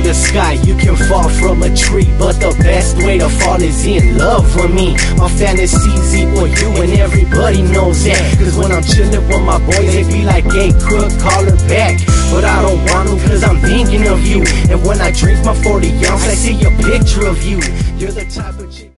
the sky, you can fall from a tree, but the best way to fall is in love with me. My fantasies equal you, and everybody knows that. Cause when I'm chillin' with my boys, they be like, hey, crook, call her back. But I don't want to, cause I'm thinking of you. And when I drink my 40 ounce, I see a picture of you. You're the type of chick